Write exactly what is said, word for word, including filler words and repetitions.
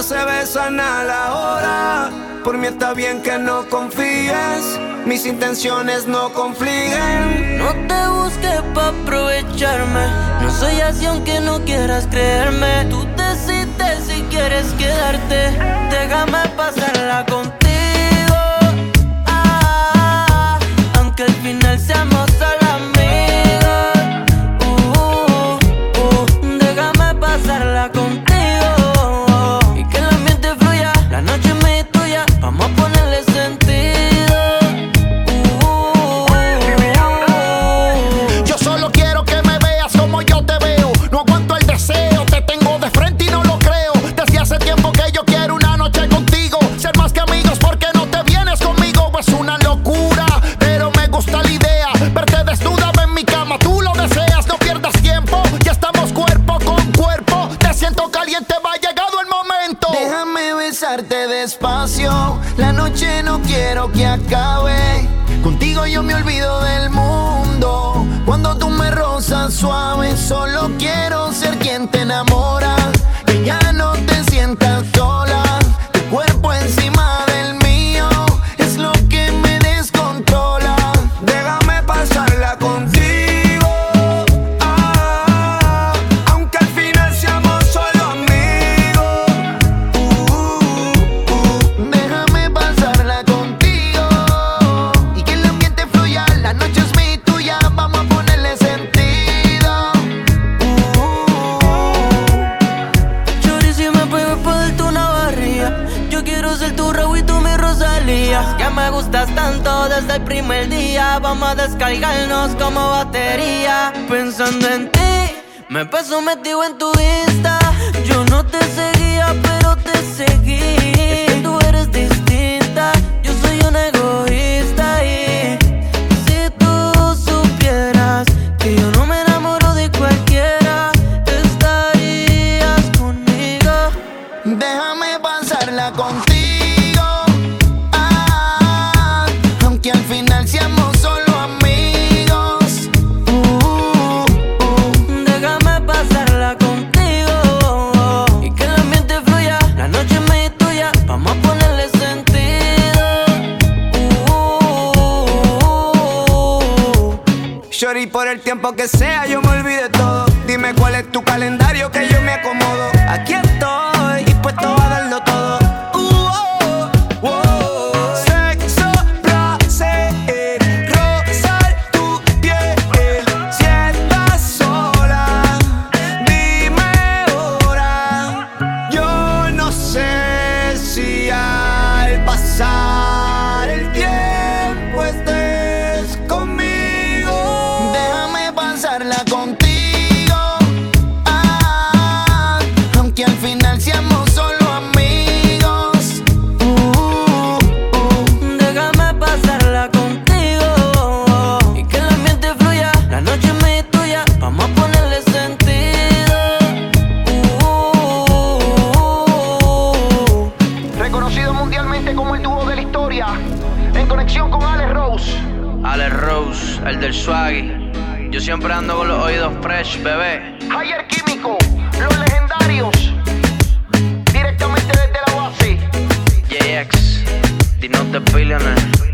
se besan a la hora. Por mí está bien que no confíes, mis intenciones no confliguen. No te busques pa' aprovecharme, no soy así aunque no quieras creerme. Tú decides si quieres quedarte, déjame pasarla contigo. Ah, aunque al final seamos solo amigos. Uh, uh, déjame pasarla contigo. Y que el ambiente fluya, la noche es mía y tuya, vamos a ponerle sentido. Uh, Yo solo quiero que me veas como yo te veo. No aguanto el deseo, te tengo de frente y no lo creo. Desde hace tiempo que yo quiero una noche contigo, ser más que amigos, porque no te vienes conmigo. Es una locura, pero me gusta la idea. Verte desnuda en mi cama, tú lo deseas. No pierdas tiempo, ya estamos cuerpo con cuerpo. Te siento caliente, va llegado el momento. Déjame besarte despacio, la noche no quiero que acabe. Contigo yo me olvido del mundo, cuando tú me rozas suave. Solo quiero ser quien te enamora, que ya no te sientas sola. Tu cuerpo encima del mío es lo que me descontrola. Déjame pasarla contigo, ah, aunque al final seamos solo amigos. Uh, uh, déjame pasarla contigo y que el ambiente fluya, la noche es mía y tuya, vamos a ponerle sentido. Chori, si me pego por darte una barriga, yo quiero ser tu Raúl y tú mi Rosalía. Que me gustas tanto desde el primer día, vamos a descargarnos como batería. Pensando en ti, me paso metido en tu Insta. Yo no te seguía, pero te seguí. Es que tú eres distinta, yo soy un egoísta. Y si tú supieras que yo no me enamoro de cualquiera, estarías conmigo. Déjame pasarla contigo, ah, aunque al final seamos solo amigos. Uh, uh, Déjame pasarla contigo y que el ambiente fluya, la noche es mía y tuya, vamos a ponerle sentido. Uh, Shorty, por el tiempo que sea yo me olvidé todo. Dime cuál es tu calendario que yo me acomodo. Aquí estoy dispuesto a darlo todo. Uh, oh, oh. Sexo, placer, rozar tu piel. Si estás sola, dime ahora. Yo no sé si al pasar el tiempo estés conmigo. Déjame pasarla contigo, ah, aunque al final seamos solo amigos. Uh, uh, déjame pasarla contigo y que el ambiente fluya, la noche es mía y tuya, vamos a ponerle sentido. Uh, Reconocido mundialmente como el dúo de la historia, en conexión con Alex Rose. Alex Rose, el del swaggy. Yo siempre ando con los oídos fresh, bebé. Higher Químico, los legendarios, directamente desde la base. J X, the not the billionaire.